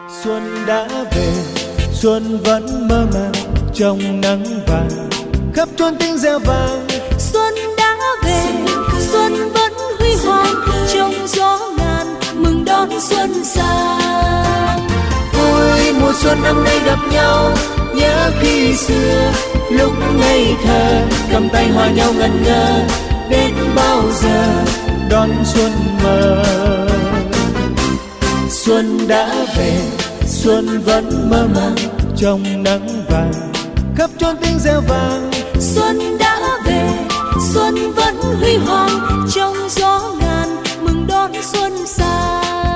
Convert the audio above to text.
Xuân đã về, xuân vẫn mơ màng trong nắng vàng, khắp chốn tiếng reo vang. Xuân đã về, xuân vẫn huy hoàng trong gió ngàn, mừng đón xuân sang. Vui mùa xuân năm nay gặp nhau, nhớ khi xưa lúc ngây thơ, cầm tay hòa nhau ngẩn ngơ, đến bao giờ đón xuân mơ. Xuân đã về, xuân vẫn mơ màng trong nắng vàng, khắp chốn tiếng reo vang. Xuân đã về, xuân vẫn huy hoàng trong gió ngàn, mừng đón xuân sang.